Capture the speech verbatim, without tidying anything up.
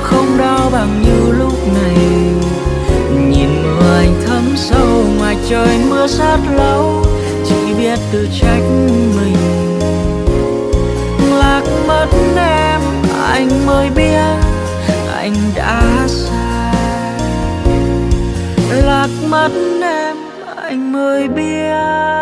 không đau bằng như lúc này. Nhìn mưa anh thấm sâu ngoài trời mưa sát lâu, chỉ biết tự trách mình. Lạc mất em anh mới biết anh đã sai. Lạc mất em anh mới biết